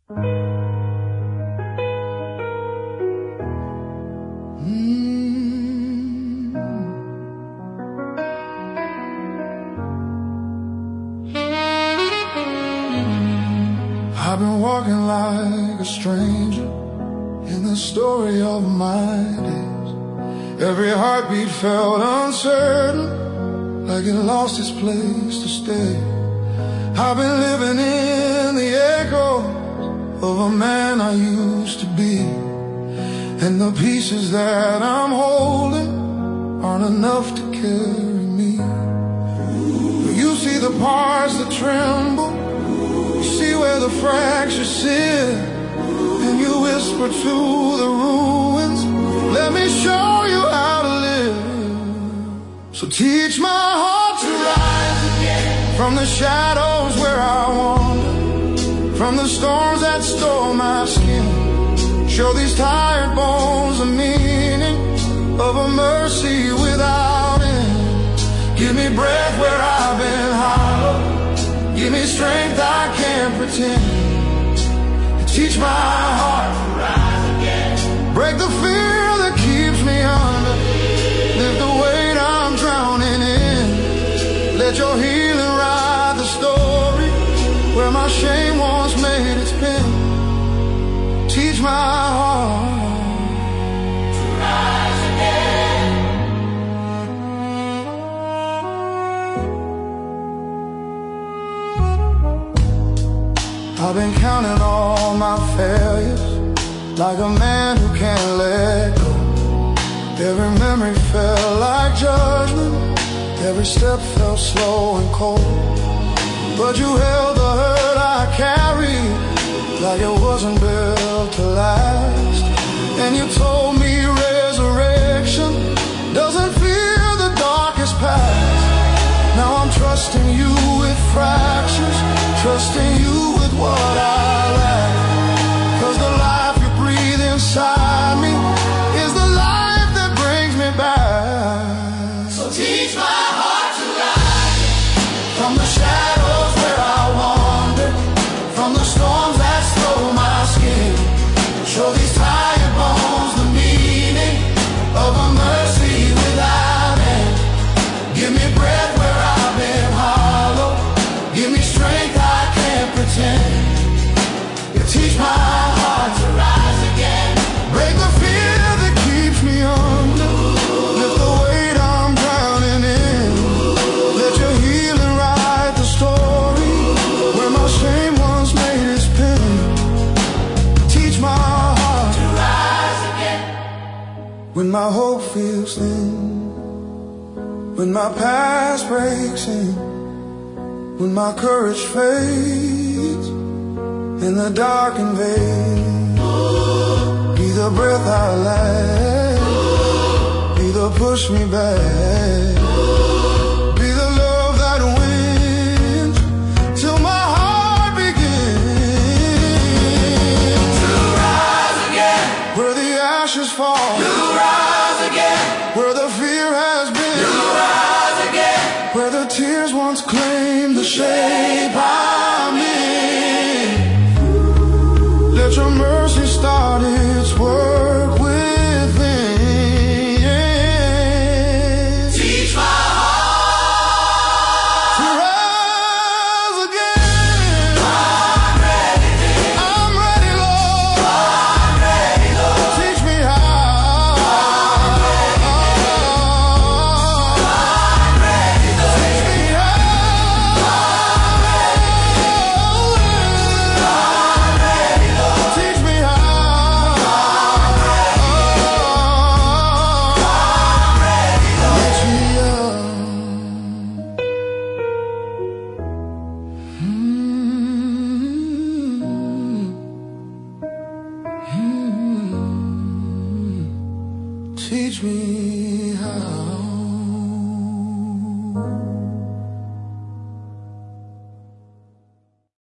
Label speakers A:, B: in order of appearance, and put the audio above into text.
A: I've been walking like a stranger in the story of my days. Every heartbeat felt uncertain, like it lost its place to stay. I've been living in the echoes of a man I used to be, and the pieces that I'm holding aren't enough to carry me. You see the parts that tremble, you see where the fractures sit, and you whisper to the ruins, let me show you how to live. So teach my heart to rise again from the shadows where I wander, from the storms that stole my skin. Show these tired bones the meaning of a mercy without end. Give me breath where I've been hollow, give me strength I can't pretend. Teach my heart to rise again. Break the fear that keeps me under, lift the weight I'm drowning in. Let your healing write the story where my shame once made its pen. Teach my heart to rise again. I've been counting all my failures like a man who can't let go. Every memory felt like judgment, every step felt slow and cold. But you held the hurt I carried like it wasn't built to last. And you told me resurrection doesn't fear the darkest past. Now I'm trusting you with fractures, trusting you with what I lack. 'Cause the life you breathe inside me is the life that brings me back. So teach my heart to rise from the shadows where I wander, from the storms that stole my skin. Show these tired bones the meaning of a mercy without end. Give me breath where I've been hollow, give me strength I can't pretend. You teach my heart to rise again. Break the fear that keeps me under, lift the weight I'm drowning in. Let your healing write the story where my shame once made its pen. Teach my heart to rise again. When my hope feels thin, when my past breaks in, when my courage fades in the dark invades, be the breath I lack, be the push me back, be the love that wins till my heart begins to rise again. Where the ashes fall, you rise again. Where the fear has been, you rise again. Where the tears once claimed the shape I'm in, let your mercy start its work within. Teach my heart to rise again. I'm ready, Lord. I'm ready, Lord. Teach me how. I'm ready, Lord. Teach me how. I'm ready, Lord. Teach me how. Teach me how.